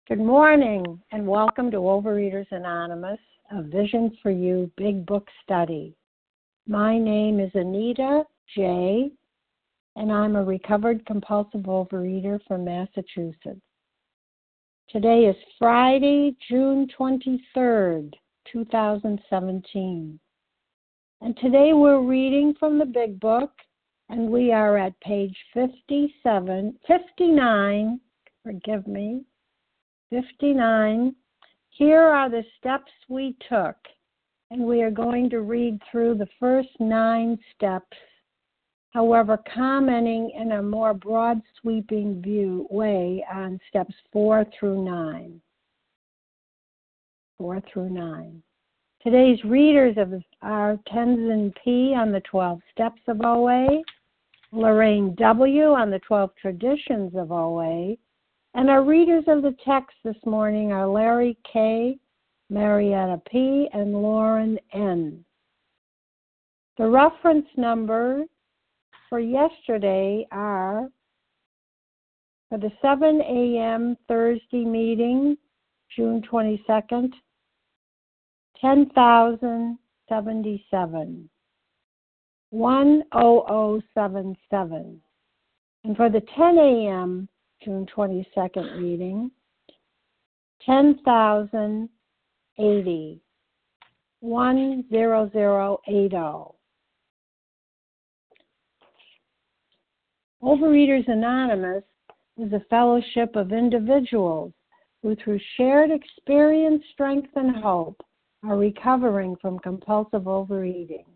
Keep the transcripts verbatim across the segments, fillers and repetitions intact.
Good morning and welcome to Overeaters Anonymous, a Vision for You Big Book Study. My name is Anita J., and I'm a recovered compulsive overeater from Massachusetts. Today is Friday, June twenty-third, two thousand seventeen. And today we're reading from the Big Book, and we are at page fifty-seven, fifty-nine, forgive me, fifty-nine. Here are the steps we took, and we are going to read through the first nine steps, however, commenting in a more broad sweeping view way on steps four through nine. Four through nine. Today's readers of are Tenzin P. on the twelve steps of O A, Lorraine W. on the twelve traditions of O A, and our readers of the text this morning are Larry K., Marietta P., and Lauren N. The reference numbers for yesterday are, for the seven a.m. Thursday meeting, June twenty-second, ten thousand seventy-seven, one thousand seventy-seven. And for the ten a.m. June twenty-second meeting, ten thousand eighty, one thousand eighty. Overeaters Anonymous is a fellowship of individuals who, through shared experience, strength, and hope, are recovering from compulsive overeating.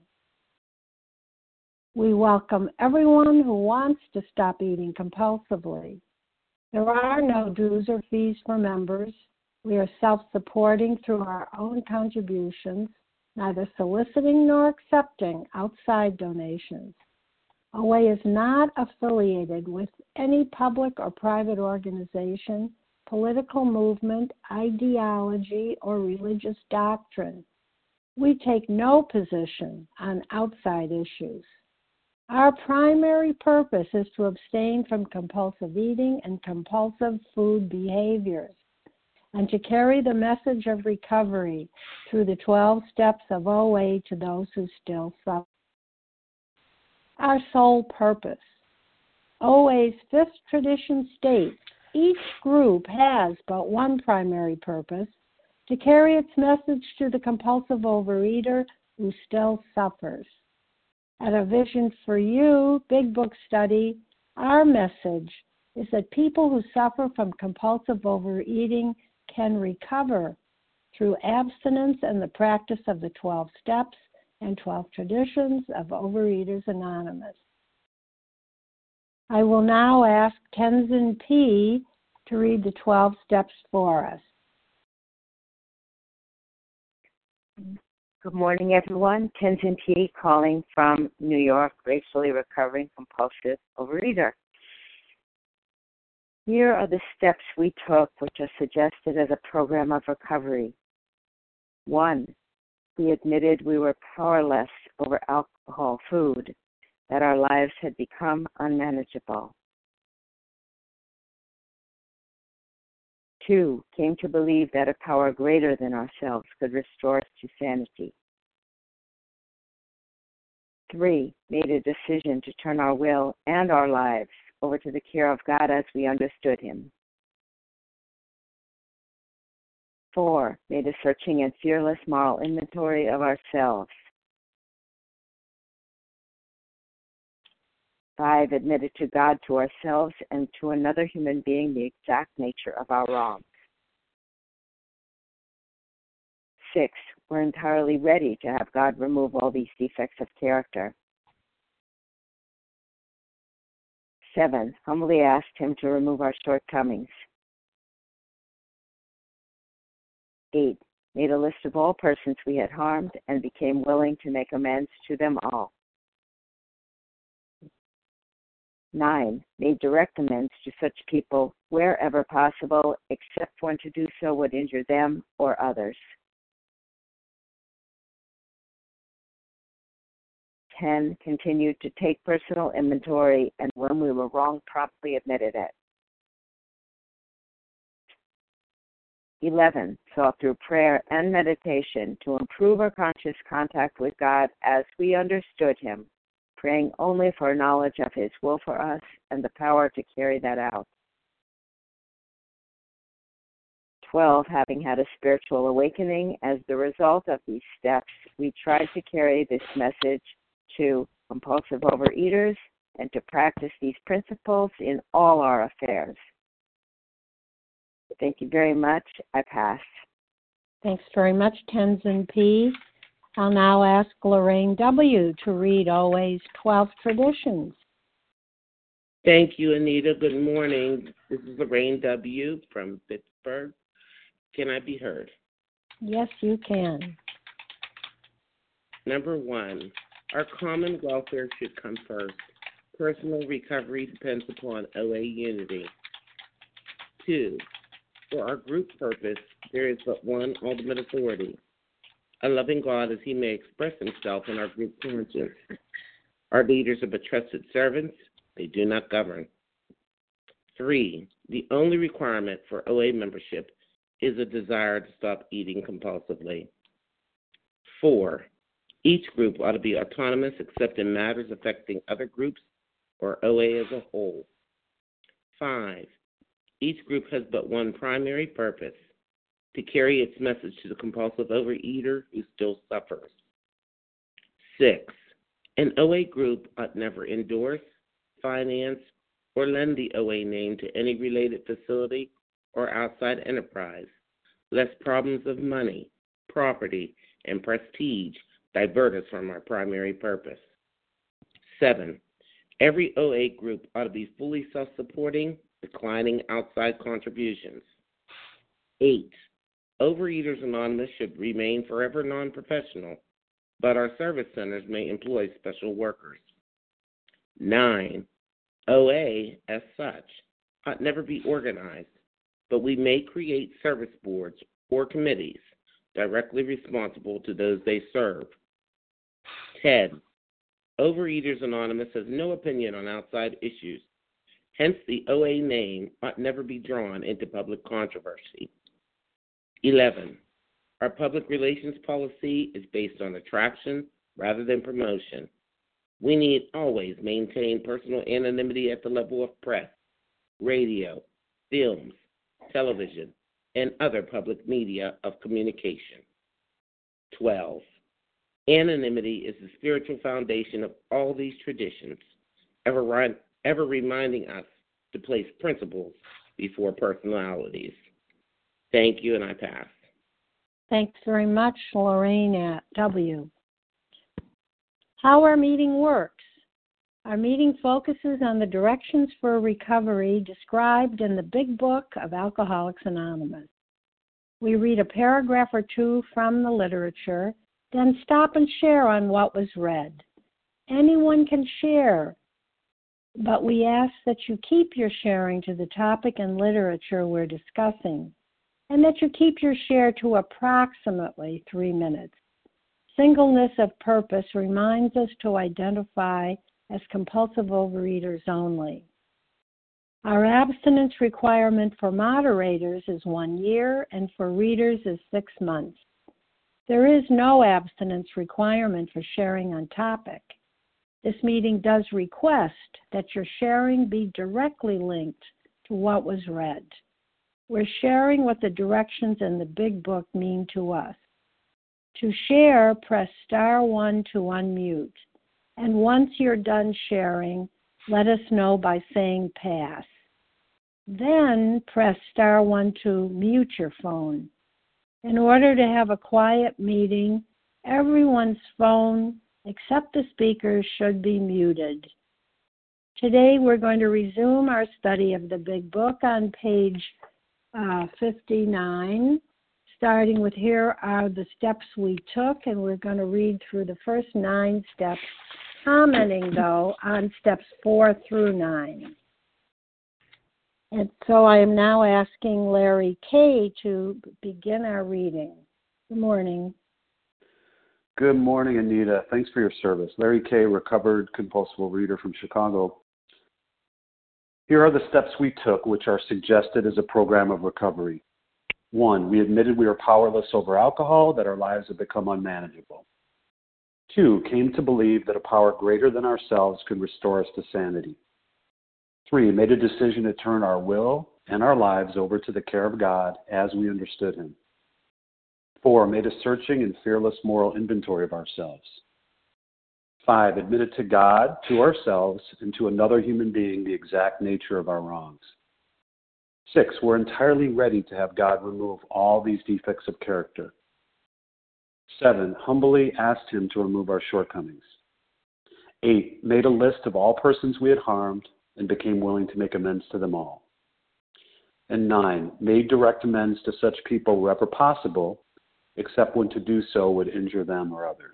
We welcome everyone who wants to stop eating compulsively. There are no dues or fees for members. We are self-supporting through our own contributions, neither soliciting nor accepting outside donations. O A is not affiliated with any public or private organization, political movement, ideology, or religious doctrine. We take no position on outside issues. Our primary purpose is to abstain from compulsive eating and compulsive food behaviors, and to carry the message of recovery through the twelve steps of O A to those who still suffer. Our sole purpose. O A's fifth tradition states each group has but one primary purpose: to carry its message to the compulsive overeater who still suffers. At A Vision for You Big Book Study, our message is that people who suffer from compulsive overeating can recover through abstinence and the practice of the twelve steps and twelve traditions of Overeaters Anonymous. I will now ask Tenzin P. to read the twelve steps for us. Good morning, everyone. Tenzin P. calling from New York, gratefully recovering compulsive overeater. Here are the steps we took, which are suggested as a program of recovery. One, we admitted we were powerless over alcohol, food, that our lives had become unmanageable. Two, came to believe that a power greater than ourselves could restore us to sanity. Three, made a decision to turn our will and our lives over to the care of God as we understood Him. Four, made a searching and fearless moral inventory of ourselves. Five, admitted to God, to ourselves, and to another human being the exact nature of our wrongs. Six, we're entirely ready to have God remove all these defects of character. Seven, humbly asked Him to remove our shortcomings. Eight, made a list of all persons we had harmed and became willing to make amends to them all. Nine, made direct amends to such people wherever possible, except when to do so would injure them or others. Ten, continued to take personal inventory, and when we were wrong, promptly admitted it. eleven, sought through prayer and meditation to improve our conscious contact with God as we understood Him, praying only for knowledge of His will for us and the power to carry that out. twelve, having had a spiritual awakening as the result of these steps, we tried to carry this message to compulsive overeaters and to practice these principles in all our affairs. Thank you very much. I pass. Thanks very much, Tenzin P. I'll now ask Lorraine W. to read O A's twelve traditions. Thank you, Anita. Good morning. This is Lorraine W. from Pittsburgh. Can I be heard? Yes, you can. Number one, our common welfare should come first. Personal recovery depends upon O A unity. Two, for our group purpose, there is but one ultimate authority, a loving God as He may express Himself in our group conscience. Our leaders are but trusted servants. They do not govern. Three, the only requirement for O A membership is a desire to stop eating compulsively. Four, each group ought to be autonomous except in matters affecting other groups or O A as a whole. Five, each group has but one primary purpose, to carry its message to the compulsive overeater who still suffers. Six, an O A group ought never endorse, finance, or lend the O A name to any related facility or outside enterprise, lest problems of money, property, and prestige divert us from our primary purpose. Seven, every O A group ought to be fully self-supporting, declining outside contributions. Eight, Overeaters Anonymous should remain forever non-professional, but our service centers may employ special workers. Nine, O A, as such, ought never be organized, but we may create service boards or committees directly responsible to those they serve. Ten, Overeaters Anonymous has no opinion on outside issues. Hence, the O A name ought never be drawn into public controversy. Eleven, our public relations policy is based on attraction rather than promotion. We need always maintain personal anonymity at the level of press, radio, films, television, and other public media of communication. Twelve, anonymity is the spiritual foundation of all these traditions, ever ri- ever reminding us to place principles before personalities. Thank you, and I pass. Thanks very much, Lorraine W. How our meeting works. Our meeting focuses on the directions for recovery described in the Big Book of Alcoholics Anonymous. We read a paragraph or two from the literature, then stop and share on what was read. Anyone can share, but we ask that you keep your sharing to the topic and literature we're discussing, and that you keep your share to approximately three minutes. Singleness of purpose reminds us to identify as compulsive overeaters only. Our abstinence requirement for moderators is one year, and for readers is six months. There is no abstinence requirement for sharing on topic. This meeting does request that your sharing be directly linked to what was read. We're sharing what the directions in the Big Book mean to us. To share, press star one to unmute. And once you're done sharing, let us know by saying pass. Then press star one to mute your phone. In order to have a quiet meeting, everyone's phone except the speakers should be muted. Today we're going to resume our study of the Big Book on page uh, fifty-nine. Starting with here are the steps we took, and we're going to read through the first nine steps, commenting, though, on steps four through nine. And so I am now asking Larry K. to begin our reading. Good morning. Good morning, Anita. Thanks for your service. Larry K., recovered compulsive reader from Chicago. Here are the steps we took, which are suggested as a program of recovery. One, we admitted we were powerless over alcohol, that our lives had become unmanageable. Two, came to believe that a power greater than ourselves could restore us to sanity. Three, made a decision to turn our will and our lives over to the care of God as we understood Him. Four, made a searching and fearless moral inventory of ourselves. Five, admitted to God, to ourselves, and to another human being the exact nature of our wrongs. Six, we're entirely ready to have God remove all these defects of character. Seven, humbly asked Him to remove our shortcomings. Eight, made a list of all persons we had harmed and became willing to make amends to them all. And nine, made direct amends to such people wherever possible, except when to do so would injure them or others.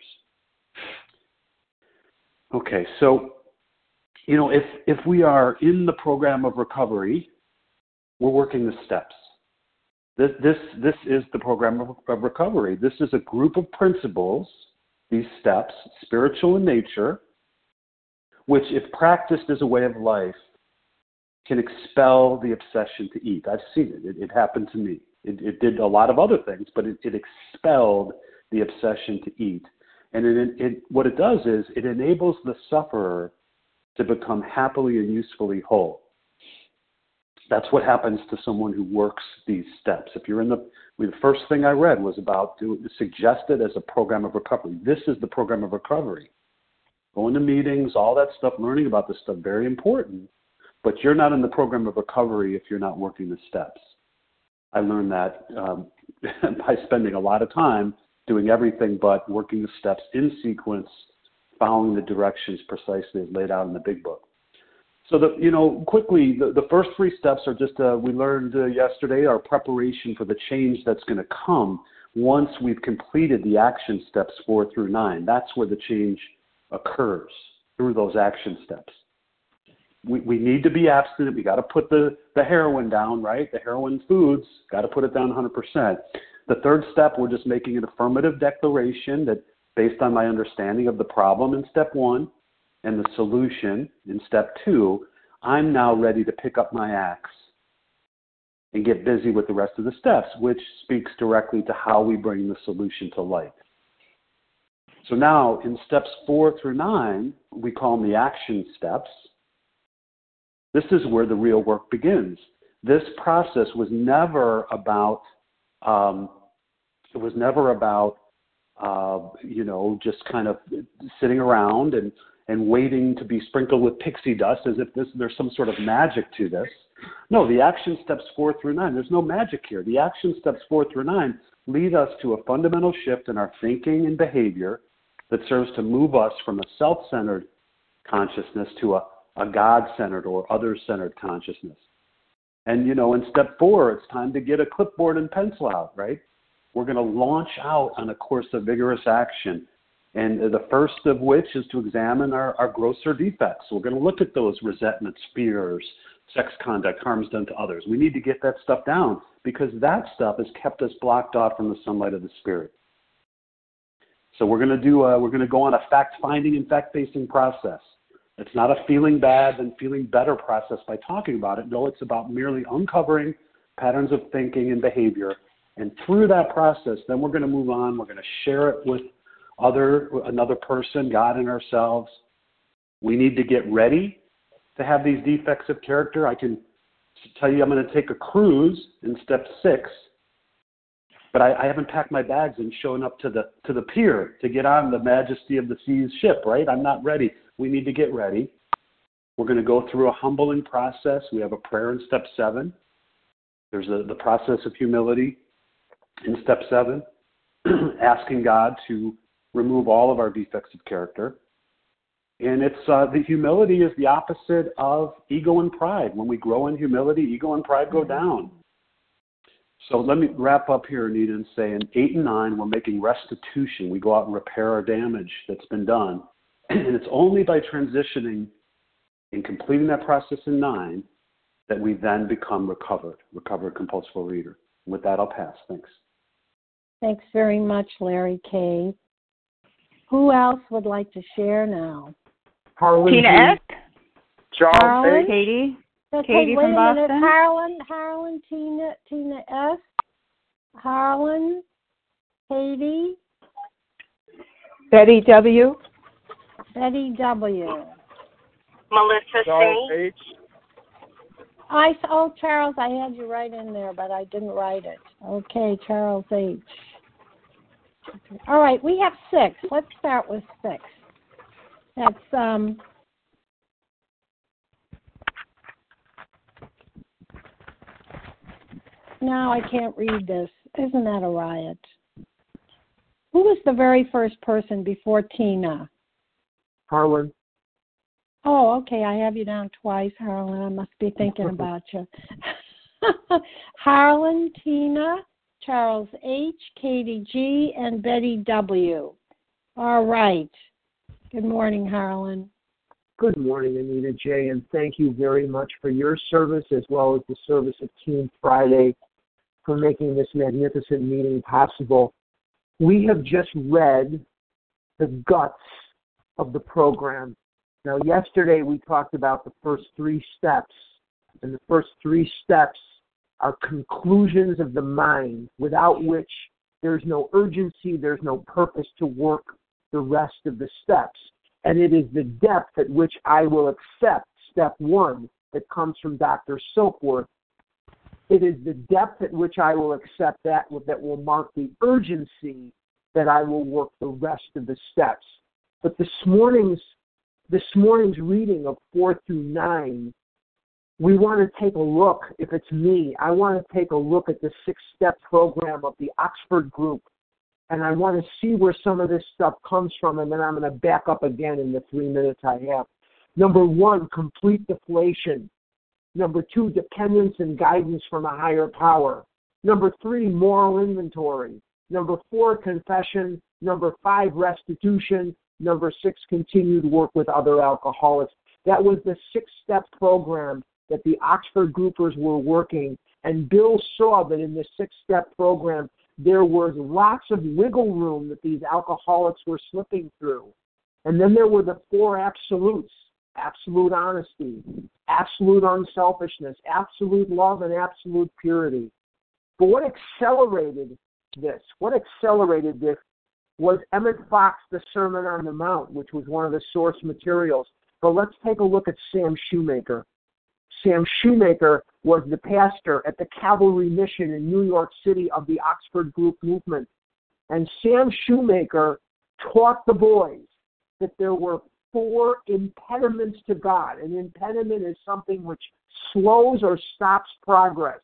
Okay, so, you know, if, if we are in the program of recovery, we're working the steps. This, this, this is the program of, of recovery. This is a group of principles, these steps, spiritual in nature, which, if practiced as a way of life, can expel the obsession to eat. I've seen it. It, it happened to me. It, it did a lot of other things, but it, it expelled the obsession to eat. And it, it, what it does is it enables the sufferer to become happily and usefully whole. That's what happens to someone who works these steps. If you're in the, the first thing I read was about to suggest it as a program of recovery. This is the program of recovery. Going to meetings, all that stuff, learning about this stuff, very important. But you're not in the program of recovery if you're not working the steps. I learned that um, by spending a lot of time doing everything but working the steps in sequence, following the directions precisely as laid out in the big book. So, the, you know, quickly, the, the first three steps are just, uh, we learned uh, yesterday, our preparation for the change that's going to come once we've completed the action steps four through nine. That's where the change occurs, through those action steps. We, we need to be abstinent. We got to put the, the heroin down, right? The heroin foods, got to put it down one hundred percent. The third step, we're just making an affirmative declaration that based on my understanding of the problem in step one and the solution in step two, I'm now ready to pick up my axe and get busy with the rest of the steps, which speaks directly to how we bring the solution to light. So now in steps four through nine, we call them the action steps. This is where the real work begins. This process was never about, um, it was never about, uh, you know, just kind of sitting around and, and waiting to be sprinkled with pixie dust as if this, there's some sort of magic to this. No, the action steps four through nine, there's no magic here. The action steps four through nine lead us to a fundamental shift in our thinking and behavior that serves to move us from a self-centered consciousness to a a God-centered or other-centered consciousness. And, you know, in step four, it's time to get a clipboard and pencil out, right? We're going to launch out on a course of vigorous action. And the first of which is to examine our, our grosser defects. We're going to look at those resentments, fears, sex conduct, harms done to others. We need to get that stuff down because that stuff has kept us blocked off from the sunlight of the Spirit. So we're going to do, a, we're going to go on a fact-finding and fact-facing process. It's not a feeling bad and feeling better process by talking about it. No, it's about merely uncovering patterns of thinking and behavior. And through that process, then we're going to move on. We're going to share it with other another person, God and ourselves. We need to get ready to have these defects of character. I can tell you I'm going to take a cruise in step six, but I, I haven't packed my bags and shown up to the to the pier to get on the Majesty of the Seas ship, right? I'm not ready. We need to get ready. We're going to go through a humbling process. We have a prayer in step seven. There's a, the process of humility in step seven, asking God to remove all of our defects of character. And it's uh, the humility is the opposite of ego and pride. When we grow in humility, ego and pride go down. So let me wrap up here, Anita, and say in eight and nine, we're making restitution. We go out and repair our damage that's been done. And it's only by transitioning and completing that process in nine that we then become recovered, recovered compulsive reader. And with that, I'll pass. Thanks. Thanks very much, Larry K. Who else would like to share now? Harlan Tina S. Charles Harlan? Katie. Okay, Katie wait from a Boston. minute. Harlan, Harlan, Tina, Tina S. Harlan, Katie, Betty W. Betty W. Melissa Charles C. H. I, oh, Charles, I had you right in there, but I didn't write it. Okay, Charles H. All right, we have six. Let's start with six. That's, um, now I can't read this. Isn't that a riot? Who was the very first person before Tina? Harlan. Oh, okay. I have you down twice, Harlan. I must be thinking about you. Harlan, Tina, Charles H., Katie G., and Betty W. All right. Good morning, Harlan. Good morning, Anita J., and thank you very much for your service as well as the service of Team Friday for making this magnificent meeting possible. We have just read the guts of the program. Now, yesterday we talked about the first three steps, and the first three steps are conclusions of the mind, without which there's no urgency, there's no purpose to work the rest of the steps. And it is the depth at which I will accept step one that comes from Doctor Silkworth. It is the depth at which I will accept that that will mark the urgency that I will work the rest of the steps. But this morning's this morning's reading of four through nine, we want to take a look, if it's me, I want to take a look at the six-step program of the Oxford group, and I want to see where some of this stuff comes from, and then I'm going to back up again in the three minutes I have. Number one, complete deflation. Number two, dependence and guidance from a higher power. Number three, moral inventory. Number four, confession. Number five, restitution. Number six, continued work with other alcoholics. That was the six-step program that the Oxford groupers were working, and Bill saw that in this six-step program there was lots of wiggle room that these alcoholics were slipping through. And then there were the four absolutes: absolute honesty, absolute unselfishness, absolute love, and absolute purity. But what accelerated this? What accelerated this was Emmett Fox, the Sermon on the Mount, which was one of the source materials. But let's take a look at Sam Shoemaker. Sam Shoemaker was the pastor at the Calvary Mission in New York City of the Oxford Group movement. And Sam Shoemaker taught the boys that there were four impediments to God. An impediment is something which slows or stops progress.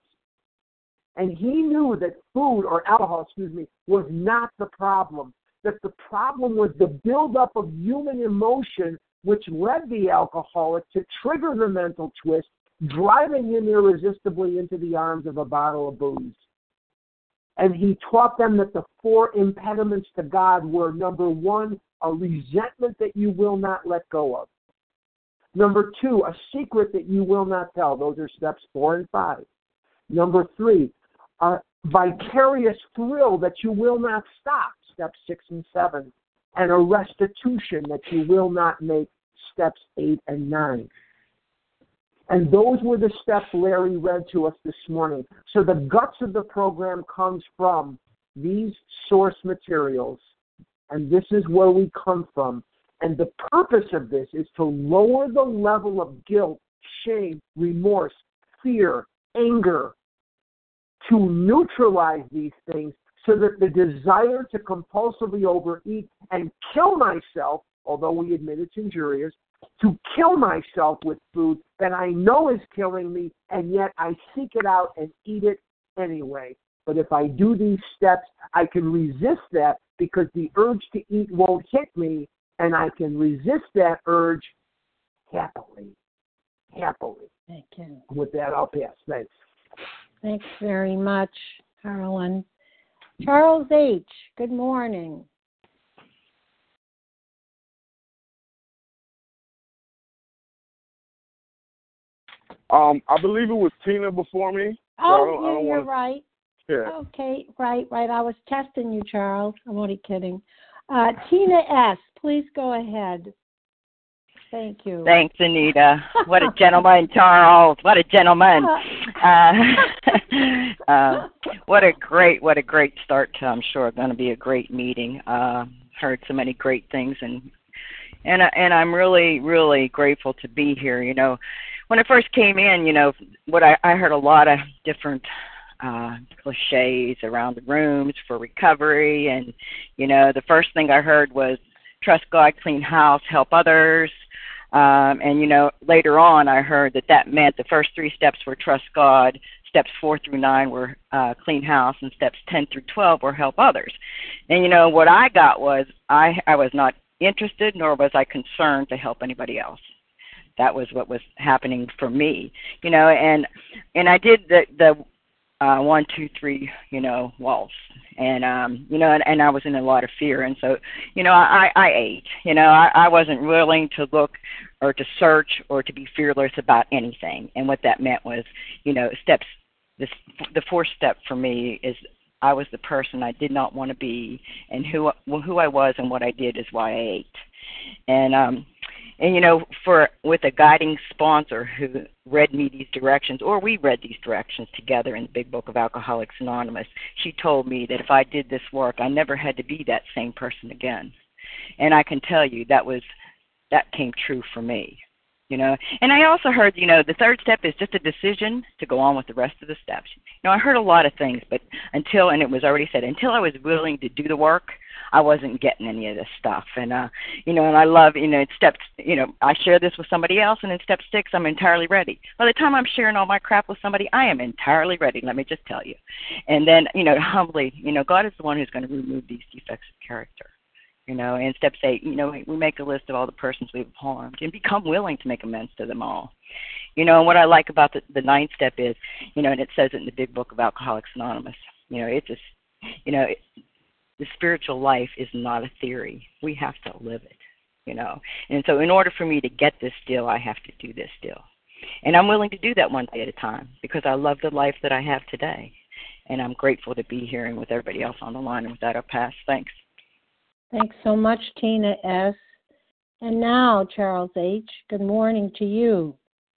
And he knew that food, or alcohol, excuse me, was not the problem. That the problem was the buildup of human emotion which led the alcoholic to trigger the mental twist, driving him irresistibly into the arms of a bottle of booze. And he taught them that the four impediments to God were, number one, a resentment that you will not let go of. Number two, a secret that you will not tell. Those are steps four and five. Number three, a vicarious thrill that you will not stop. Steps six and seven. And a restitution that you will not make. Steps eight and nine. And those were the steps Larry read to us this morning. So the guts of the program comes from these source materials, and this is where we come from. And the purpose of this is to lower the level of guilt, shame, remorse, fear, anger, to neutralize these things so that the desire to compulsively overeat and kill myself, although we admit it's injurious, to kill myself with food that I know is killing me, and yet I seek it out and eat it anyway. But if I do these steps, I can resist that because the urge to eat won't hit me, and I can resist that urge happily. Happily. Thank you. With that, I'll pass. Thanks. Thanks very much, Carolyn. Charles H., good morning. Um, I believe it was Tina before me. So Oh, I don't, I yeah, don't you're wanna, right. yeah. Okay, right, right. I was testing you, Charles. I'm only kidding. Uh, Tina S., please go ahead. Thank you. Thanks, Anita. What a gentleman, Charles. What a gentleman. Uh, uh, what a great, what a great start to, I'm sure, going to be a great meeting. Uh, heard so many great things, and and and I'm really, really grateful to be here. You know, when I first came in, you know, what I, I heard a lot of different uh, cliches around the rooms for recovery, and you know, the first thing I heard was trust God, clean house, help others. Um, and, you know, later on I heard that that meant the first three steps were trust God, steps four through nine were uh, clean house, and steps ten through twelve were help others. And, you know, what I got was I, I was not interested, nor was I concerned to help anybody else. That was what was happening for me, you know, and and I did the, the uh, one, two, three, you know, waltz. And, um, you know, and, and I was in a lot of fear. And so, you know, I, I ate, you know, I, I wasn't willing to look or to search or to be fearless about anything. And what that meant was, you know, steps, this, the fourth step for me is I was the person I did not want to be, and who, who I was and what I did is why I ate. And, um, And, you know, for with a guiding sponsor who read me these directions, or we read these directions together in the Big Book of Alcoholics Anonymous, she told me that if I did this work, I never had to be that same person again. And I can tell you that was that came true for me, you know. And I also heard, you know, the third step is just a decision to go on with the rest of the steps. You know, I heard a lot of things, but until, and it was already said, until I was willing to do the work, I wasn't getting any of this stuff. And, uh, you know, and I love, you know, it's steps, you know, I share this with somebody else, and in step six, I'm entirely ready. By the time I'm sharing all my crap with somebody, I am entirely ready, let me just tell you. And then, you know, humbly, you know, God is the one who's going to remove these defects of character. You know, and step eight, you know, we make a list of all the persons we've harmed and become willing to make amends to them all. You know, and what I like about the, the ninth step is, you know, and it says it in the Big Book of Alcoholics Anonymous, you know, it's just, you know, it, the spiritual life is not a theory. We have to live it, you know. And so in order for me to get this deal, I have to do this deal. And I'm willing to do that one day at a time because I love the life that I have today. And I'm grateful to be here and with everybody else on the line. And with that, I'll pass. Thanks. Thanks so much, Tina S. And now, Charles H., good morning to you.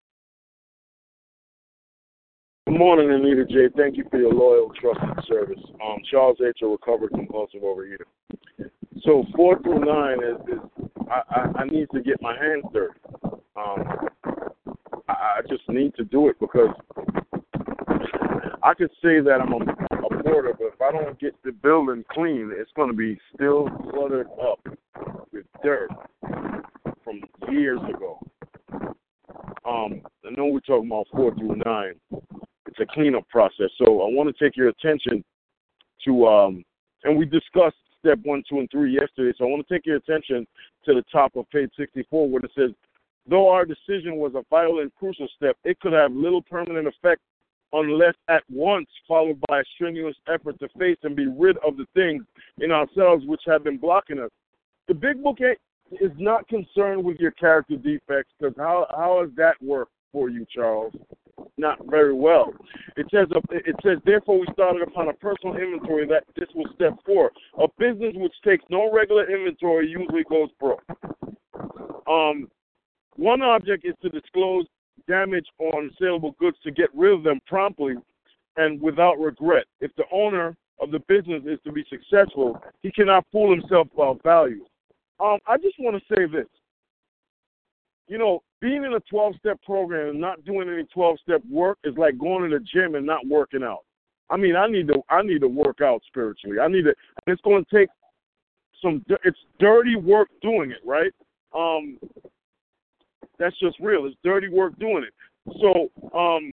Good morning, Anita J. Thank you for your loyal, trusted service. Um, Charles H., a recovered compulsive overeater. So four through nine is, is I, I, I need to get my hands dirty. Um, I, I just need to do it because I could say that I'm a, a porter, but if I don't get the building clean, it's going to be still cluttered up with dirt from years ago. Um, I know we're talking about four through nine. It's a cleanup process. So I want to take your attention to, um, and we discussed step one, two, and three yesterday. So I want to take your attention to the top of page sixty-four where it says, though our decision was a vital and crucial step, it could have little permanent effect unless at once followed by a strenuous effort to face and be rid of the things in ourselves which have been blocking us. The Big Book is not concerned with your character defects because how, how does that work for you, Charles? Not very well. It says, it says, therefore we started upon a personal inventory that this was step four. A business which takes no regular inventory usually goes broke. Um, one object is to disclose damage on saleable goods to get rid of them promptly and without regret. If the owner of the business is to be successful, he cannot fool himself about value. Um, I just want to say this. You know, being in a twelve-step program and not doing any twelve-step work is like going to the gym and not working out. I mean, I need to I need to work out spiritually. I need to. It's going to take some. It's dirty work doing it, right? Um, that's just real. It's dirty work doing it. So, um,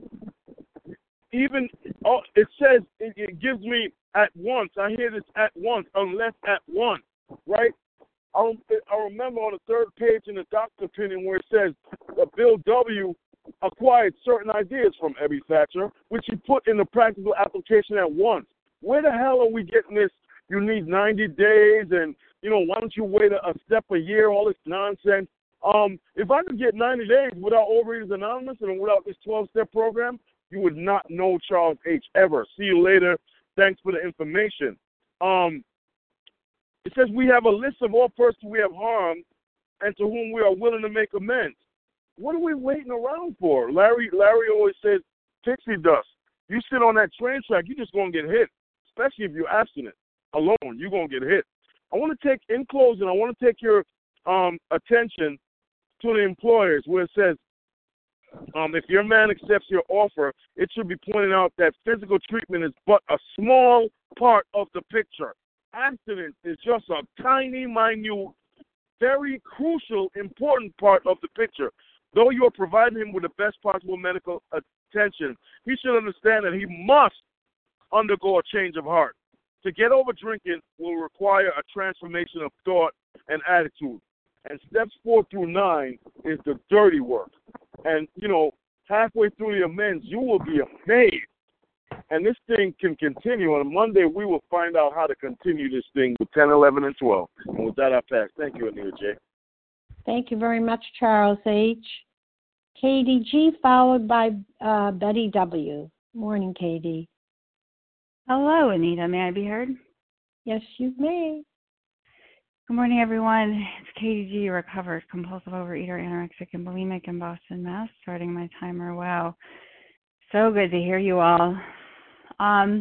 even oh, it says it, it gives me at once. I hear this at once, unless at once, right? I, I remember on the third page in the doctor's opinion where it says that Bill W. acquired certain ideas from Ebby Thatcher, which he put into practical application at once. Where the hell are we getting this? You need ninety days, and, you know, why don't you wait a, a step a year, all this nonsense? Um, if I could get ninety days without Overeaters Anonymous and without this twelve-step program, you would not know Charles H. ever. See you later. Thanks for the information. Um, It says we have a list of all persons we have harmed and to whom we are willing to make amends. What are we waiting around for? Larry Larry always says pixie dust. You sit on that train track, you're just going to get hit, especially if you're abstinent alone. You're going to get hit. I want to take, in closing, I want to take your um, attention to the employers where it says, um, if your man accepts your offer, it should be pointed out that physical treatment is but a small part of the picture. Abstinence is just a tiny, minute, very crucial, important part of the picture. Though you are providing him with the best possible medical attention, he should understand that he must undergo a change of heart. To get over drinking will require a transformation of thought and attitude. And steps four through nine is the dirty work. And, you know, halfway through the amends, you will be amazed. And this thing can continue. On Monday, we will find out how to continue this thing with ten, eleven, and twelve. And with that, I pass. Thank you, Anita J. Thank you very much, Charles H. Katie G, followed by uh, Betty W. Morning, Katie. Hello, Anita. May I be heard? Yes, you may. Good morning, everyone. It's Katie G, recovered compulsive overeater, anorexic, and bulimic in Boston, Mass. Starting my timer. Wow. So good to hear you all. Um,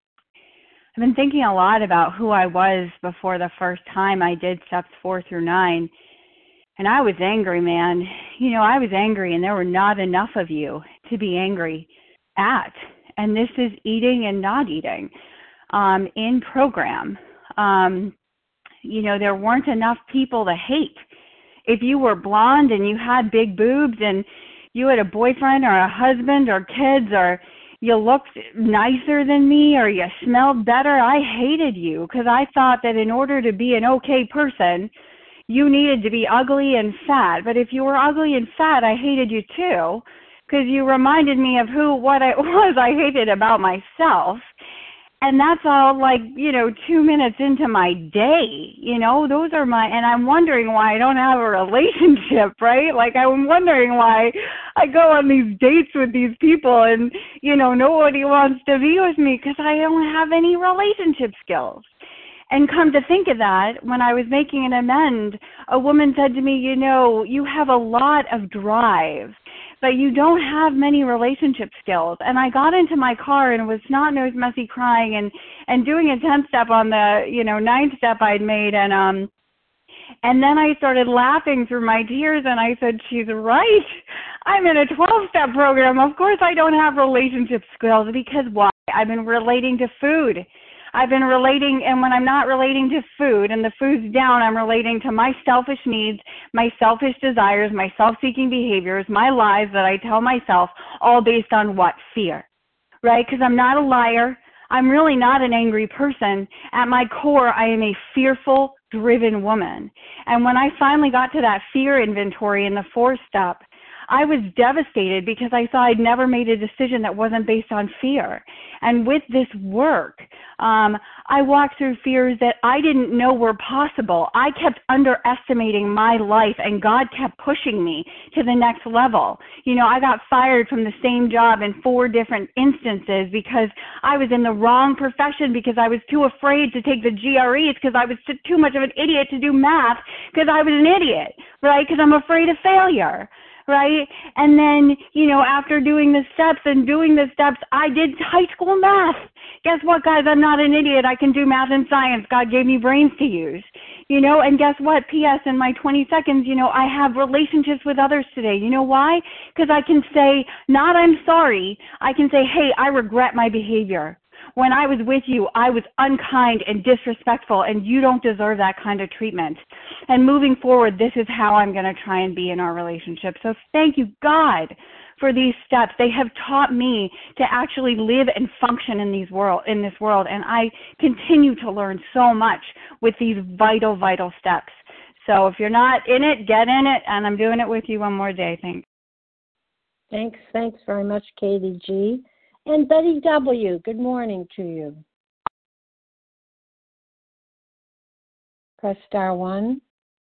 I've been thinking a lot about who I was before the first time I did steps four through nine. And I was angry, man. You know, I was angry, and there were not enough of you to be angry at. And this is eating and not eating um, in program. Um, you know, there weren't enough people to hate. If you were blonde and you had big boobs and you had a boyfriend or a husband or kids, or you looked nicer than me, or you smelled better, I hated you because I thought that in order to be an okay person, you needed to be ugly and fat. But if you were ugly and fat, I hated you too because you reminded me of who, what it was I hated about myself. And that's all like, you know, two minutes into my day, you know, those are my, and I'm wondering why I don't have a relationship, right? Like I'm wondering why I go on these dates with these people and, you know, nobody wants to be with me because I don't have any relationship skills. And come to think of that, when I was making an amend, a woman said to me, you know, you have a lot of drive, but you don't have many relationship skills. And I got into my car and was snot-nosed, messy, crying and, and doing a ten-step on the, you know, ninth step I'd made. And, um, and then I started laughing through my tears, and I said, she's right. I'm in a twelve-step program. Of course I don't have relationship skills because why? I've been relating to food. I've been relating, and when I'm not relating to food and the food's down, I'm relating to my selfish needs, my selfish desires, my self-seeking behaviors, my lies that I tell myself, all based on what? Fear, right? Because I'm not a liar. I'm really not an angry person. At my core, I am a fearful, driven woman. And when I finally got to that fear inventory in the fourth step, I was devastated because I saw I'd never made a decision that wasn't based on fear. And with this work, um, I walked through fears that I didn't know were possible. I kept underestimating my life, and God kept pushing me to the next level. You know, I got fired from the same job in four different instances because I was in the wrong profession, because I was too afraid to take the G R Es, because I was too much of an idiot to do math, because I was an idiot, right? Because I'm afraid of failure. Right? And then, you know, after doing the steps and doing the steps, I did high school math. Guess what, guys? I'm not an idiot. I can do math and science. God gave me brains to use. You know, and guess what? P S in my twenty seconds, you know, I have relationships with others today. You know why? Because I can say, not I'm sorry. I can say, hey, I regret my behavior. When I was with you, I was unkind and disrespectful, and you don't deserve that kind of treatment. And moving forward, this is how I'm going to try and be in our relationship. So thank you, God, for these steps. They have taught me to actually live and function in these world in this world, and I continue to learn so much with these vital, vital steps. So if you're not in it, get in it, and I'm doing it with you one more day. Thanks. Thanks. Thanks very much, Katie G. And Betty W., good morning to you. Press star one.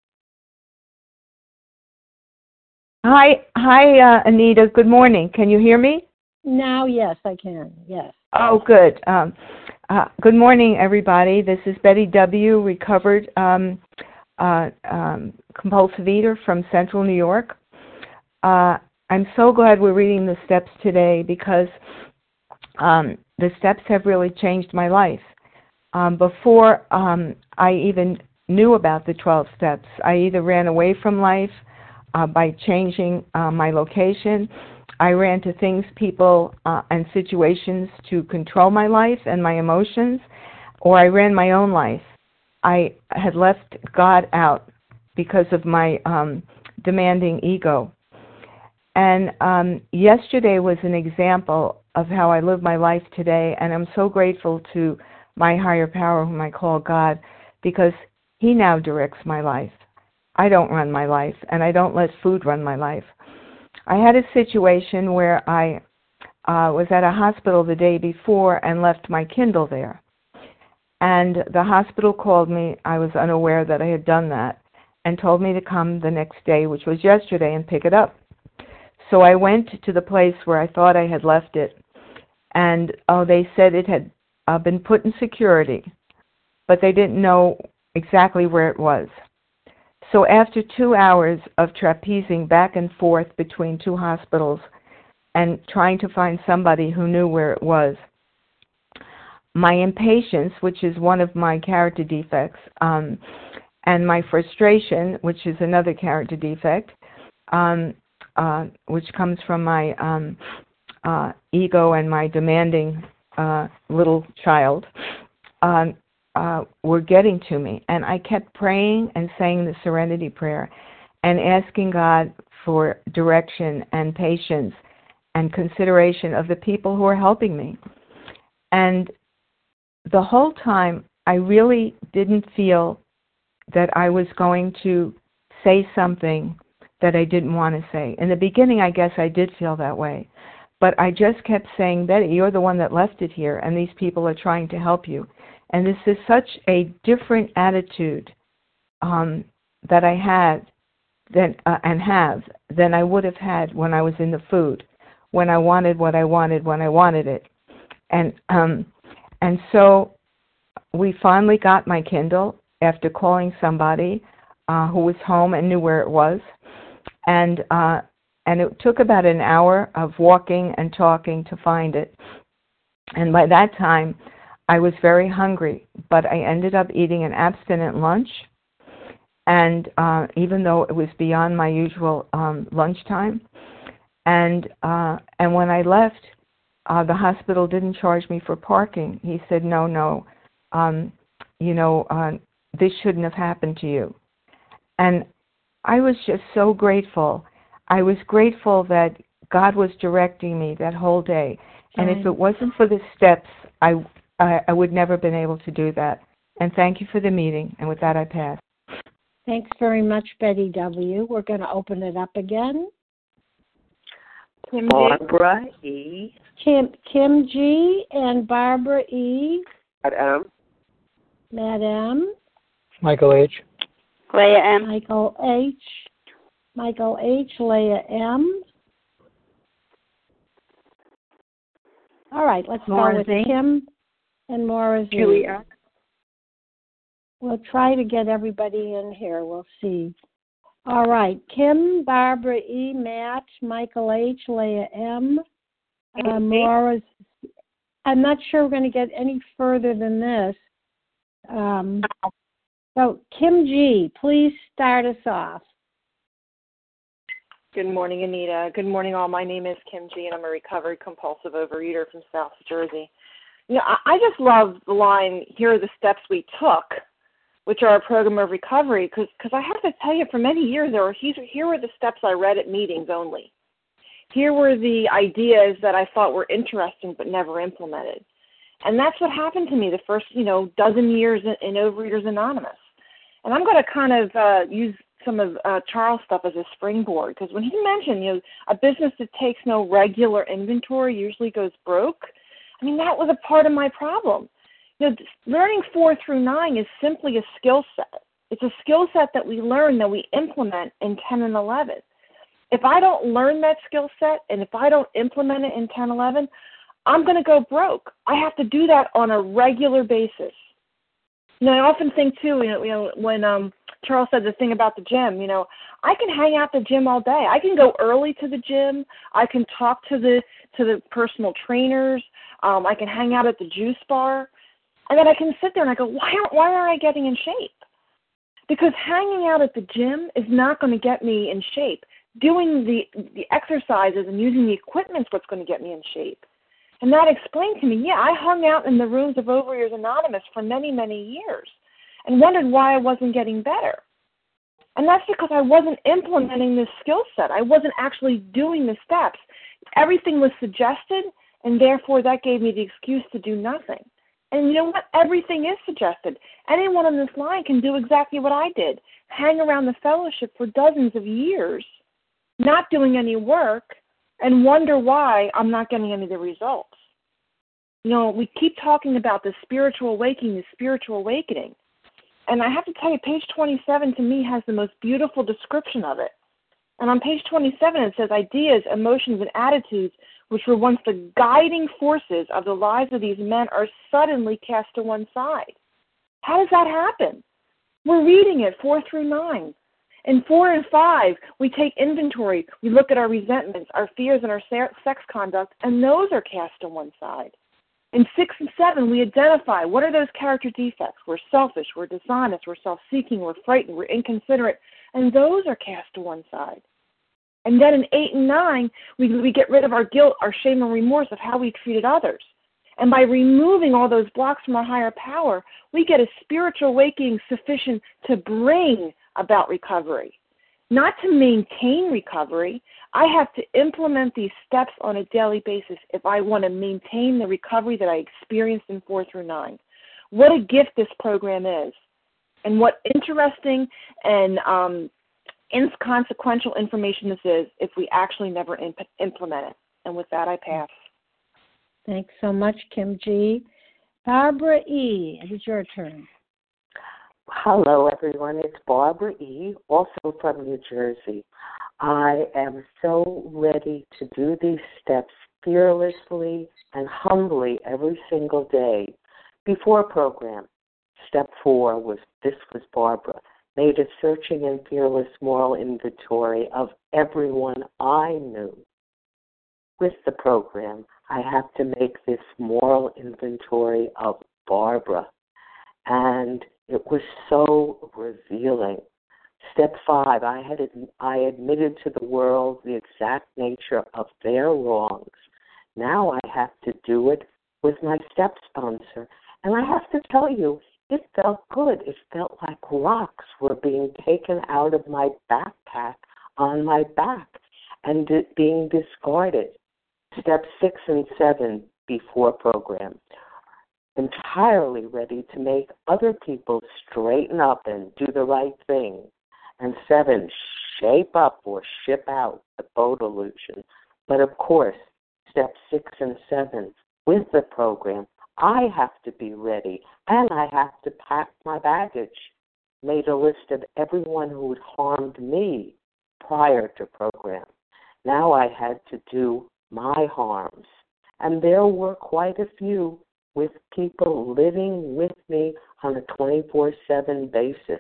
Hi, hi, uh, Anita. Good morning. Can you hear me? Now, yes, I can. Yes. Oh, good. Um, uh, good morning, everybody. This is Betty W., recovered um, uh, um, compulsive eater from Central New York. Uh, I'm so glad we're reading the steps today because um, the steps have really changed my life. Um, before um, I even knew about the twelve steps, I either ran away from life uh, by changing uh, my location. I ran to things, people, uh, and situations to control my life and my emotions, or I ran my own life. I had left God out because of my um, demanding ego. And um, yesterday was an example of how I live my life today, and I'm so grateful to my higher power, whom I call God, because He now directs my life. I don't run my life, and I don't let food run my life. I had a situation where I uh, was at a hospital the day before and left my Kindle there. And the hospital called me. I was unaware that I had done that, and told me to come the next day, which was yesterday, and pick it up. So I went to the place where I thought I had left it, and oh, they said it had uh, been put in security, but they didn't know exactly where it was. So after two hours of trapezing back and forth between two hospitals and trying to find somebody who knew where it was, my impatience, which is one of my character defects, um, and my frustration, which is another character defect, um, uh, which comes from my um, uh, ego and my demanding uh, little child, um, uh, were getting to me. And I kept praying and saying the Serenity Prayer and asking God for direction and patience and consideration of the people who are helping me. And the whole time, I really didn't feel that I was going to say something that I didn't want to say. In the beginning, I guess I did feel that way. But I just kept saying, Betty, you're the one that left it here, and these people are trying to help you. And this is such a different attitude um, that I had than, uh, and have than I would have had when I was in the food, when I wanted what I wanted, when I wanted it. And um, and so we finally got my Kindle after calling somebody uh, who was home and knew where it was. And uh, and it took about an hour of walking and talking to find it. And by that time, I was very hungry, but I ended up eating an abstinent lunch. And uh, even though it was beyond my usual um, lunchtime, and uh, and when I left, uh, the hospital didn't charge me for parking. He said, no, no, um, you know, uh, this shouldn't have happened to you. And I was just so grateful. I was grateful that God was directing me that whole day. And if it wasn't for the steps, I, I, I would never have been able to do that. And thank you for the meeting. And with that, I pass. Thanks very much, Betty W. We're going to open it up again. Kim Barbara E. Kim, Kim G. and Barbara E. Madam. Madam. Michael H. Leah M. Michael H. Michael H. Leah M. All right, let's Maura go with Z. Kim and Maura Z. Julia. We'll try to get everybody in here. We'll see. All right, Kim, Barbara E., Matt, Michael H., Leah M., uh, Maura. I'm not sure we're going to get any further than this. Um, so, Kim G., please start us off. Good morning, Anita. Good morning, all. My name is Kim G., and I'm a recovered compulsive overeater from South Jersey. You know, I, I just love the line, here are the steps we took, which are a program of recovery, because I have to tell you, for many years, there were, here were the steps I read at meetings only. Here were the ideas that I thought were interesting but never implemented. And that's what happened to me the first, you know, dozen years in, in Overeaters Anonymous. And I'm going to kind of uh, use some of uh, Charles' stuff as a springboard, because when he mentioned, you know, a business that takes no regular inventory usually goes broke, I mean, that was a part of my problem. You know, learning four through nine is simply a skill set. It's a skill set that we learn that we implement in ten and eleven. If I don't learn that skill set and if I don't implement it in ten, eleven, I'm going to go broke. I have to do that on a regular basis. You know, I often think, too, you know, you know when um, Charles said the thing about the gym, you know, I can hang out the gym all day. I can go early to the gym. I can talk to the to the personal trainers. Um, I can hang out at the juice bar. And then I can sit there and I go, why aren't, why aren't I getting in shape? Because hanging out at the gym is not going to get me in shape. Doing the, the exercises and using the equipment is what's going to get me in shape. And that explained to me, yeah, I hung out in the rooms of Overeaters Anonymous for many, many years and wondered why I wasn't getting better. And that's because I wasn't implementing this skill set. I wasn't actually doing the steps. Everything was suggested, and therefore that gave me the excuse to do nothing. And you know what? Everything is suggested. Anyone on this line can do exactly what I did, hang around the fellowship for dozens of years, not doing any work, and wonder why I'm not getting any of the results. You know, we keep talking about the spiritual awakening, the spiritual awakening. And I have to tell you, page twenty-seven to me has the most beautiful description of it. And on page twenty-seven it says, ideas, emotions, and attitudes which were once the guiding forces of the lives of these men are suddenly cast to one side. How does that happen? We're reading it four through nine. In four and five, we take inventory. We look at our resentments, our fears, and our sex conduct, and those are cast to one side. In six and seven, we identify what are those character defects. We're selfish, we're dishonest, we're self-seeking, we're frightened, we're inconsiderate, and those are cast to one side. And then in eight and nine, we, we get rid of our guilt, our shame, and remorse of how we treated others. And by removing all those blocks from our higher power, we get a spiritual awakening sufficient to bring about recovery. Not to maintain recovery. I have to implement these steps on a daily basis if I want to maintain the recovery that I experienced in four through nine. What a gift this program is. And what interesting and um, inconsequential information this is if we actually never imp- implement it. And with that, I pass. Thanks so much, Kim G. Barbara E., it is your turn. Hello, everyone. It's Barbara E., also from New Jersey. I am so ready to do these steps fearlessly and humbly every single day. Before program, step four was, this was Barbara, made a searching and fearless moral inventory of everyone I knew. With the program, I have to make this moral inventory of Barbara. And it was so revealing. Step five, I had I admitted to the world the exact nature of their wrongs. Now I have to do it with my step sponsor. And I have to tell you, it felt good. It felt like rocks were being taken out of my backpack on my back and being discarded. Step six and seven, before program. Entirely ready to make other people straighten up and do the right thing. And seven, shape up or ship out, the boat illusion. But of course, step six and seven, with the program, I have to be ready and I have to pack my baggage. Made a list of everyone who had harmed me prior to program. Now I had to do my harms. And there were quite a few, with people living with me on a twenty-four seven basis.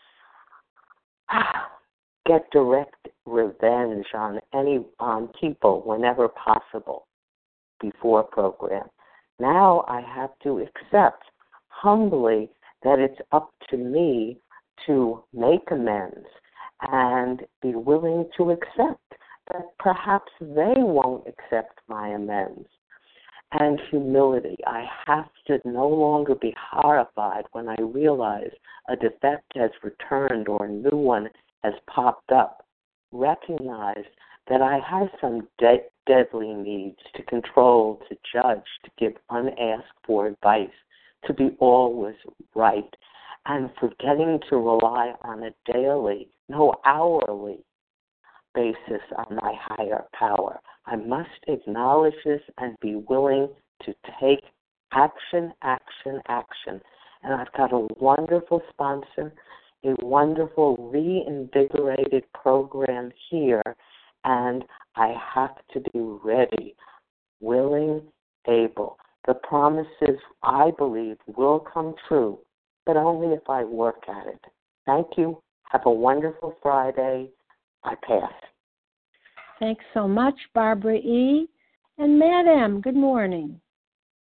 Get direct revenge on any on people whenever possible before program. Now I have to accept humbly that it's up to me to make amends and be willing to accept that perhaps they won't accept my amends. And humility. I have to no longer be horrified when I realize a defect has returned or a new one has popped up. Recognize that I have some de- deadly needs to control, to judge, to give unasked for advice, to be always right, and forgetting to rely on a daily, no hourly basis on my higher power. I must acknowledge this and be willing to take action, action, action. And I've got a wonderful sponsor, a wonderful reinvigorated program here, and I have to be ready, willing, able. The promises, I believe, will come true, but only if I work at it. Thank you. Have a wonderful Friday. I pass. Thanks so much, Barbara E. And Madam, good morning.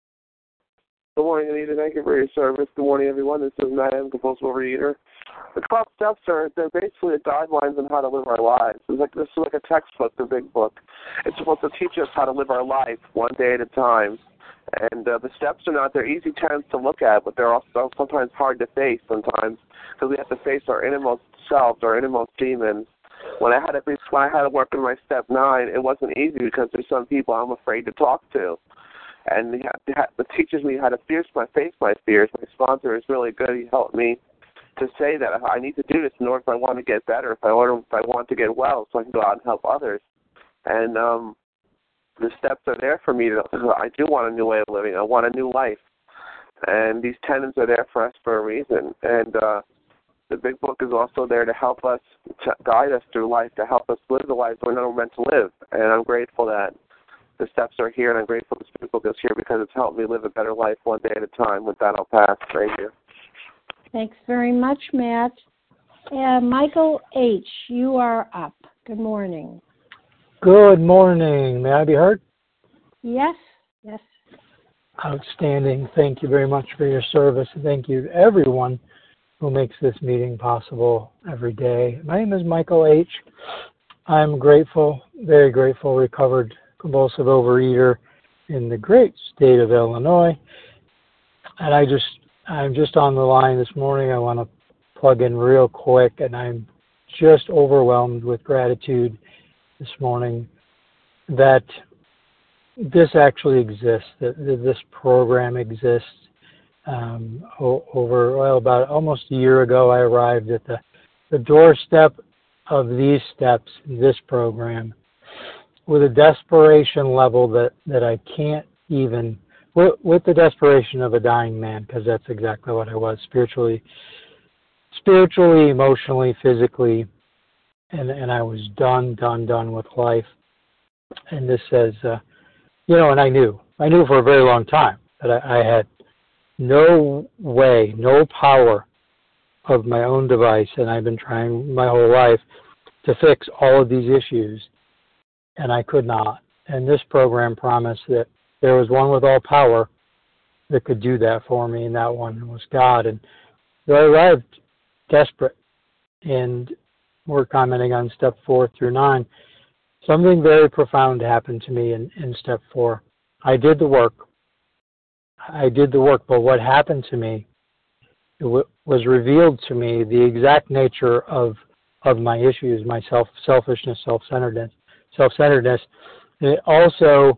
Good morning, Anita. Thank you for your service. Good morning, everyone. This is Matt M., compulsive overeater. The twelve steps are they're basically the guidelines on how to live our lives. It's like this is like a textbook, the big book. It's supposed to teach us how to live our life one day at a time. And uh, the steps are not, they're easy tenets to look at, but they're also sometimes hard to face sometimes because we have to face our innermost selves, our innermost demons. When I had to, when I had to work on my step nine, it wasn't easy because there's some people I'm afraid to talk to. And he ha- it teaches me how to face my, face my fears. My sponsor is really good. He helped me to say that I need to do this in order if I want to get better, if I want to, if I want to get well, so I can go out and help others. And um, the steps are there for me. To, I do want a new way of living. I want a new life. And these tenets are there for us for a reason. And uh, the big book is also there to help us, to guide us through life, to help us live the life we're not meant to live. And I'm grateful that the steps are here, and I'm grateful this big book is here because it's helped me live a better life one day at a time. With that, I'll pass. Thank you. Thanks very much, Matt. Uh, Michael H., you are up. Good morning. Good morning. May I be heard? Yes, yes. Outstanding. Thank you very much for your service. Thank you to everyone who makes this meeting possible every day. My name is Michael H. I'm grateful, very grateful, recovered compulsive overeater in the great state of Illinois. And I just, I'm just on the line this morning. I want to plug in real quick, and I'm just overwhelmed with gratitude this morning that this actually exists, that this program exists. Um, over, well, about almost a year ago, I arrived at the, the doorstep of these steps, this program, with a desperation level that, that I can't even, with, with the desperation of a dying man, because that's exactly what I was, spiritually, spiritually, emotionally, physically, and, and I was done, done, done with life. And this says, uh, you know, and I knew, I knew for a very long time that I, I had no way, no power of my own device, and I've been trying my whole life to fix all of these issues, and I could not. And this program promised that there was one with all power that could do that for me, and that one was God. And so I arrived desperate, and we're commenting on step four through nine. Something very profound happened to me in, in step four. I did the work. I did the work, but what happened to me, it w- was revealed to me the exact nature of of my issues, my self selfishness, self-centeredness, self-centeredness. And it also,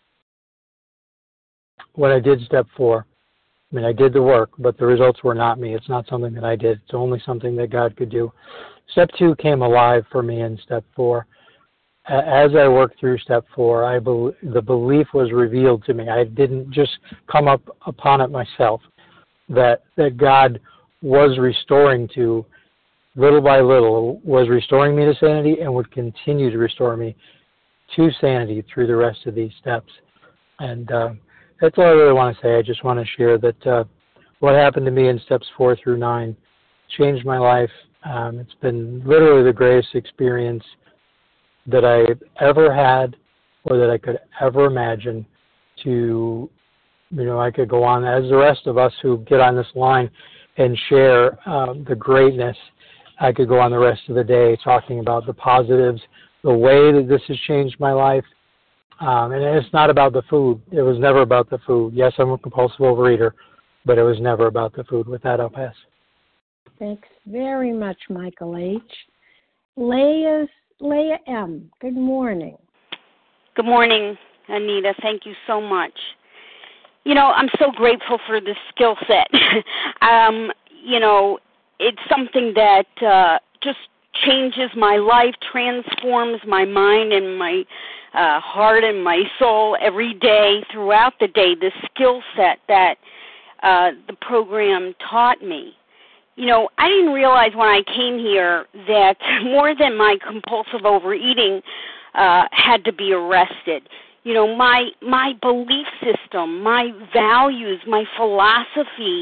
when I did step four, I mean, I did the work, but the results were not me. It's not something that I did. It's only something that God could do. Step two came alive for me in step four. As I worked through step four, I be- the belief was revealed to me. I didn't just come up upon it myself, that, that God was restoring to, little by little, was restoring me to sanity and would continue to restore me to sanity through the rest of these steps. And uh, that's all I really want to say. I just want to share that uh, what happened to me in steps four through nine changed my life. Um, it's been literally the greatest experience that I've ever had or that I could ever imagine. To, you know, I could go on as the rest of us who get on this line and share um, the greatness. I could go on the rest of the day talking about the positives, the way that this has changed my life. Um, and it's not about the food. It was never about the food. Yes, I'm a compulsive overeater, but it was never about the food. With that, I'll pass. Thanks very much, Michael H. Leia's, Leia M., good morning. Good morning, Anita. Thank you so much. You know, I'm so grateful for this skill set. um, you know, it's something that uh, just changes my life, transforms my mind and my uh, heart and my soul every day, throughout the day, this skill set that uh, the program taught me. You know, I didn't realize when I came here that more than my compulsive overeating uh, had to be arrested. You know, my my belief system, my values, my philosophy,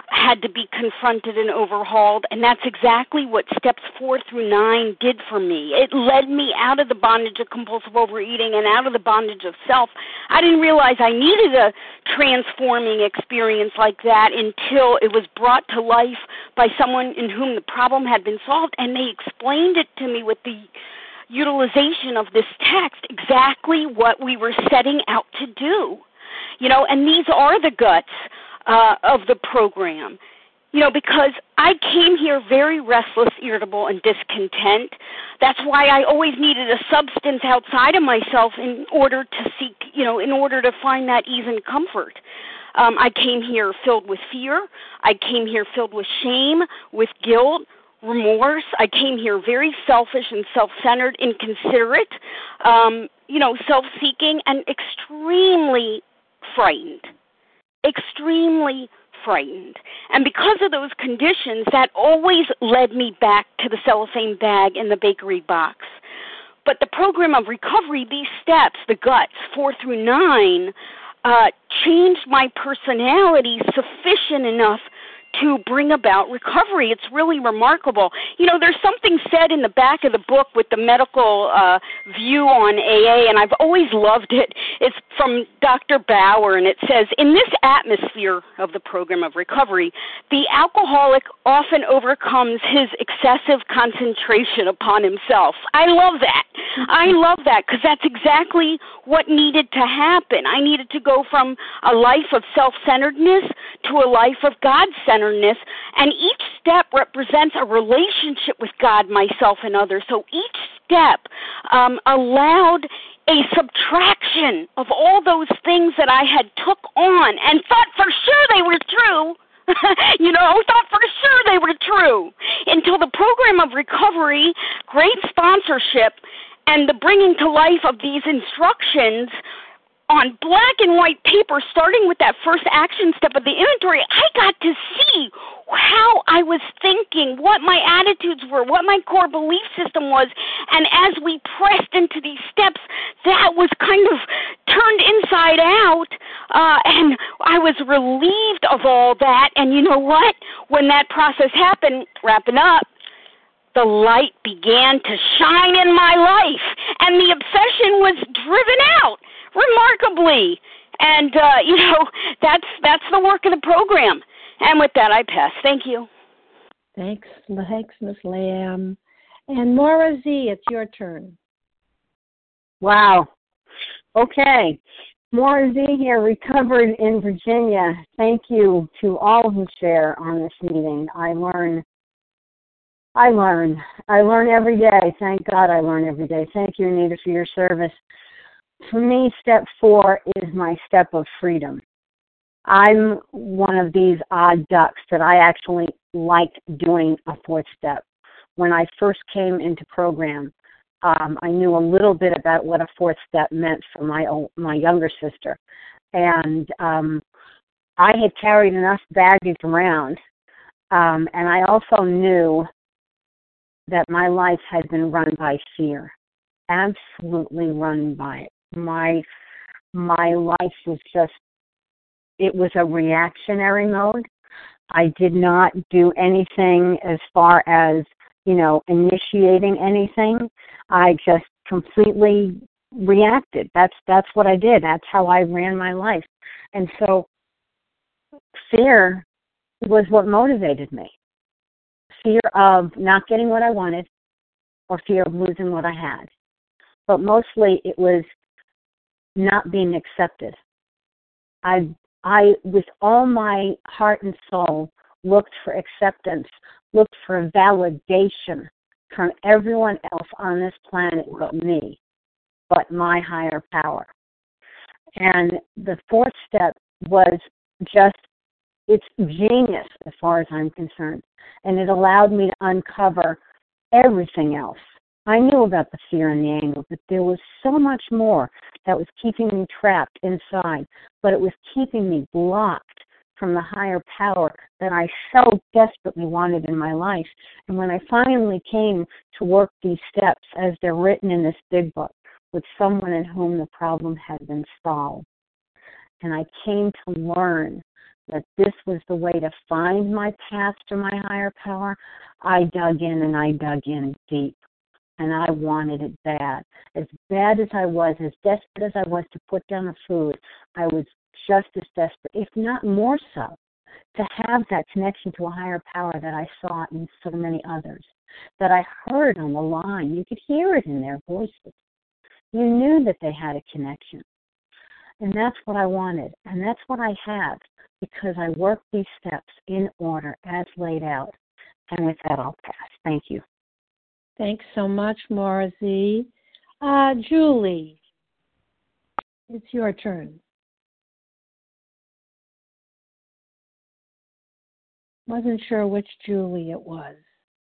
had to be confronted and overhauled, and that's exactly what steps four through nine did for me. It led me out of the bondage of compulsive overeating and out of the bondage of self. I didn't realize I needed a transforming experience like that until it was brought to life by someone in whom the problem had been solved, and they explained it to me with the utilization of this text, exactly what we were setting out to do. You know, and these are the guts uh, of the program. You know, because I came here very restless, irritable, and discontent. That's why I always needed a substance outside of myself in order to seek, you know, in order to find that ease and comfort. Um, I came here filled with fear. I came here filled with shame, with guilt, remorse. I came here very selfish and self-centered, inconsiderate, um, you know, self-seeking, and extremely frightened. Extremely frightened. And because of those conditions, that always led me back to the cellophane bag in the bakery box. But the program of recovery, these steps, the guts, four through nine, uh, changed my personality sufficient enough to bring about recovery. It's really remarkable. You know, there's something said in the back of the book with the medical uh, view on A A, and I've always loved it. It's from Doctor Bauer, and it says, in this atmosphere of the program of recovery, the alcoholic often overcomes his excessive concentration upon himself. I love that. I love that because that's exactly what needed to happen. I needed to go from a life of self-centeredness to a life of God-centeredness, and each step represents a relationship with God, myself, and others. So each step um, allowed a subtraction of all those things that I had took on and thought for sure they were true. you know, thought for sure they were true until the program of recovery, great sponsorship, and the bringing to life of these instructions on black and white paper, starting with that first action step of the inventory, I got to see how I was thinking, what my attitudes were, what my core belief system was. And as we pressed into these steps, that was kind of turned inside out, uh, and I was relieved of all that. And you know what? When that process happened, wrapping up, the light began to shine in my life, and the obsession was driven out remarkably. And, uh, you know, that's that's the work of the program. And with that, I pass. Thank you. Thanks, thanks, Miz Lamb. And Maura Z, it's your turn. Wow. Okay. Maura Z here, recovered in Virginia. Thank you to all who share on this meeting. I learn I learn. I learn every day. Thank God I learn every day. Thank you, Anita, for your service. For me, step four is my step of freedom. I'm one of these odd ducks that I actually liked doing a fourth step. When I first came into program, um, I knew a little bit about what a fourth step meant for my old, my younger sister. And um, I had carried enough baggage around, um, and I also knew that my life had been run by fear, absolutely run by it. My my life was just, it was a reactionary mode. I did not do anything as far as, you know, initiating anything. I just completely reacted. That's that's what I did. That's how I ran my life. And so fear was what motivated me. Fear of not getting what I wanted, or fear of losing what I had. But mostly it was not being accepted. I, I, with all my heart and soul, looked for acceptance, looked for validation from everyone else on this planet but me, but my higher power. And the fourth step was just, it's genius as far as I'm concerned. And it allowed me to uncover everything else. I knew about the fear and the anger, but there was so much more that was keeping me trapped inside, but it was keeping me blocked from the higher power that I so desperately wanted in my life. And when I finally came to work these steps as they're written in this big book with someone in whom the problem had been solved, and I came to learn that this was the way to find my path to my higher power, I dug in and I dug in deep. And I wanted it bad. As bad as I was, as desperate as I was to put down the food, I was just as desperate, if not more so, to have that connection to a higher power that I saw in so many others, that I heard on the line. You could hear it in their voices. You knew that they had a connection. And that's what I wanted. And that's what I have, because I worked these steps in order as laid out. And with that, I'll pass. Thank you. Thanks so much, Maura Z. Uh, Julie, it's your turn. Wasn't sure which Julie it was.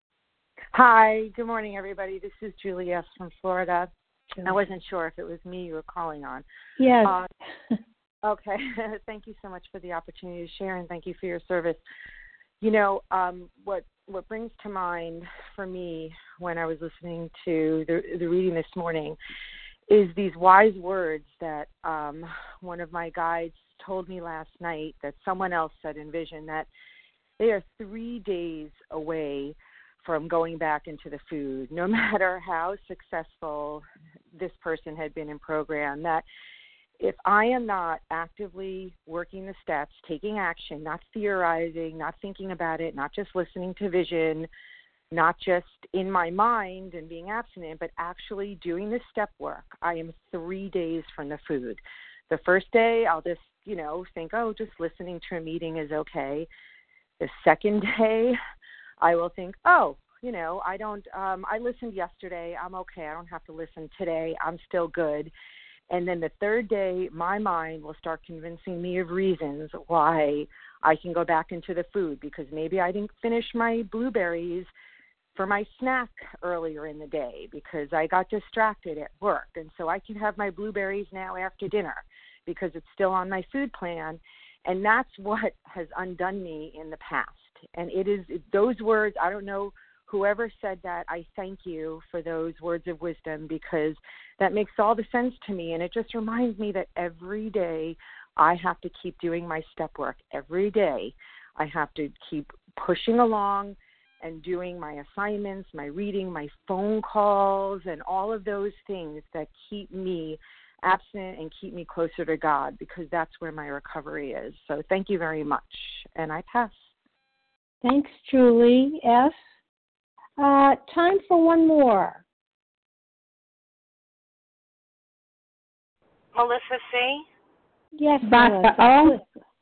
Hi, good morning, everybody. This is Julie S. from Florida. Julie. I wasn't sure if it was me you were calling on. Yes. Uh, okay. Thank you so much for the opportunity to share, and thank you for your service. You know, um, what what brings to mind for me when I was listening to the, the reading this morning is these wise words that um, one of my guides told me last night, that someone else said in vision, that they are three days away from going back into the food, no matter how successful this person had been in program, that if I am not actively working the steps, taking action, not theorizing, not thinking about it, not just listening to vision, not just in my mind and being abstinent, but actually doing the step work, I am three days from the food. The first day, I'll just, you know, think, oh, just listening to a meeting is okay. The second day, I will think, oh, you know, I don't, um, I listened yesterday. I'm okay. I don't have to listen today. I'm still good. And then the third day, my mind will start convincing me of reasons why I can go back into the food, because maybe I didn't finish my blueberries for my snack earlier in the day because I got distracted at work. And so I can have my blueberries now after dinner because it's still on my food plan. And that's what has undone me in the past. And it is those words, I don't know, whoever said that, I thank you for those words of wisdom, because that makes all the sense to me. And it just reminds me that every day I have to keep doing my step work. Every day I have to keep pushing along and doing my assignments, my reading, my phone calls, and all of those things that keep me abstinent and keep me closer to God, because that's where my recovery is. So thank you very much. And I pass. Thanks, Julie S. Uh, time for one more. Melissa C. Yes, Vasa Melissa. O.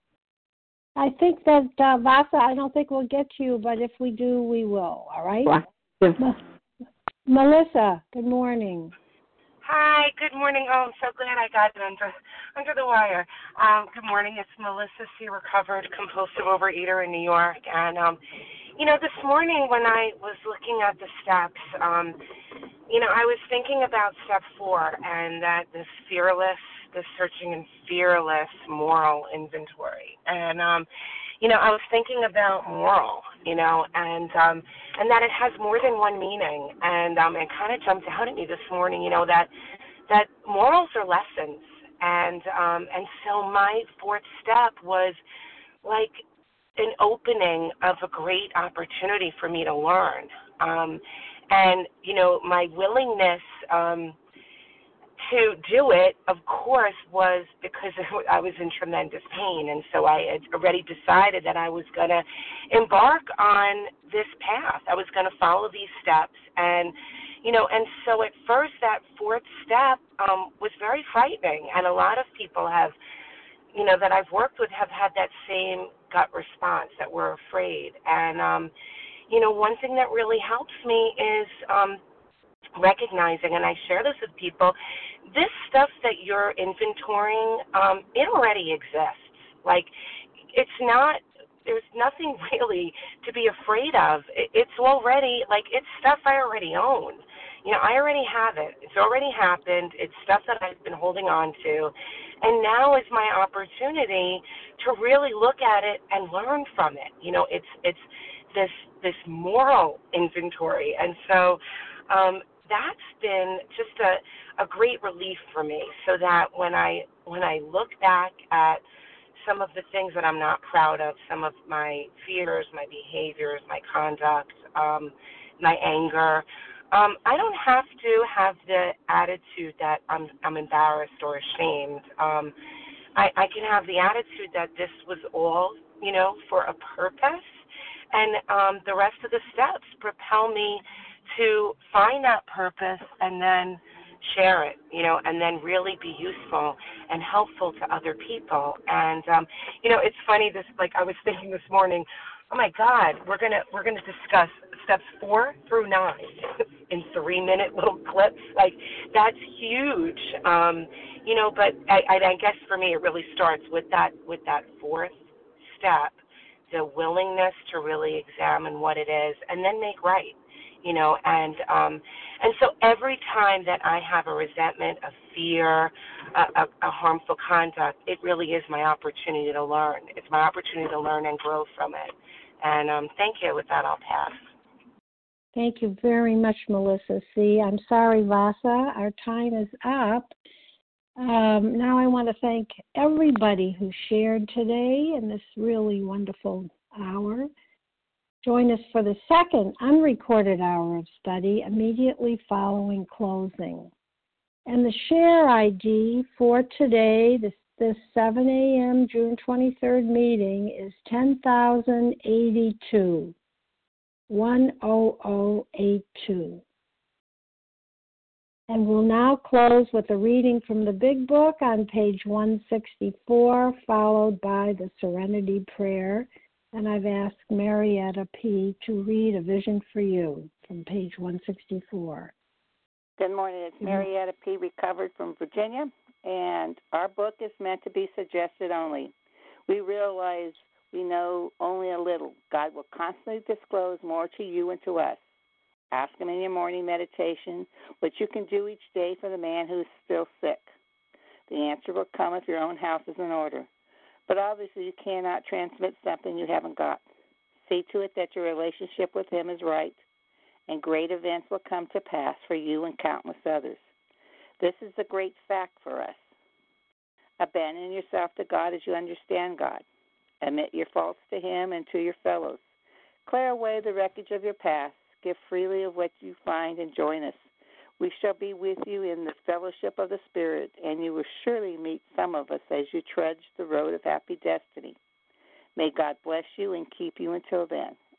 I think that, uh, Vasa, I don't think we'll get to you, but if we do, we will, all right? Vasa. Melissa, good morning. Hi, good morning. Oh, I'm so glad I got it under under the wire. Um, good morning. It's Melissa C., recovered compulsive overeater in New York. And, um, you know, this morning when I was looking at the steps, um, you know, I was thinking about step four, and that this fearless, this searching and fearless moral inventory. And, um, you know, I was thinking about moral, you know, and um, and that it has more than one meaning. And um, it kind of jumped out at me this morning, you know, that that morals are lessons. And um, and so my fourth step was like an opening of a great opportunity for me to learn. Um, and, you know, my willingness um, to do it, of course, was because I was in tremendous pain. And so I had already decided that I was going to embark on this path. I was going to follow these steps. And, you know, and so at first that fourth step um, was very frightening. And a lot of people have, you know, that I've worked with have had that same gut response, that we're afraid. And, um, you know, one thing that really helps me is um, recognizing, and I share this with people, this stuff that you're inventorying, um, it already exists. Like, it's not, there's nothing really to be afraid of. It, it's already, like, it's stuff I already own. You know, I already have it. It's already happened. It's stuff that I've been holding on to. And now is my opportunity to really look at it and learn from it. You know, it's it's this this moral inventory. And so um, that's been just a, a great relief for me, so that when I when I look back at some of the things that I'm not proud of, some of my fears, my behaviors, my conduct, um, my anger. Um, I don't have to have the attitude that I'm I'm embarrassed or ashamed. Um, I, I can have the attitude that this was all, you know, for a purpose, and um, the rest of the steps propel me to find that purpose and then share it, you know, and then really be useful and helpful to other people. And um, you know, it's funny. This, like, I was thinking this morning, oh my God, we're gonna we're gonna discuss steps four through nine in three minute little clips. Like, that's huge, um, you know. But I, I, I guess for me, it really starts with that with that fourth step, the willingness to really examine what it is and then make right. You know, and um, and so every time that I have a resentment, a fear, a, a, a harmful conduct, it really is my opportunity to learn. It's my opportunity to learn and grow from it. And um, thank you. With that, I'll pass. Thank you very much, Melissa C. I'm sorry, Vasa, our time is up. Um, now I want to thank everybody who shared today in this really wonderful hour. Join us for the second unrecorded hour of study immediately following closing. And the share I D for today, this, this seven a.m. June twenty-third meeting, is ten thousand eighty-two, one thousand eighty-two. And we'll now close with a reading from the Big Book on page one sixty-four, followed by the Serenity Prayer. And I've asked Marietta P. to read A Vision for You from page one sixty-four. Good morning. It's Marietta P., recovered from Virginia, and our book is meant to be suggested only. We realize we know only a little. God will constantly disclose more to you and to us. Ask Him in your morning meditation what you can do each day for the man who is still sick. The answer will come if your own house is in order. But obviously you cannot transmit something you haven't got. See to it that your relationship with Him is right, and great events will come to pass for you and countless others. This is a great fact for us. Abandon yourself to God as you understand God. Admit your faults to Him and to your fellows. Clear away the wreckage of your past. Give freely of what you find and join us. We shall be with you in the fellowship of the Spirit, and you will surely meet some of us as you trudge the road of happy destiny. May God bless you and keep you until then.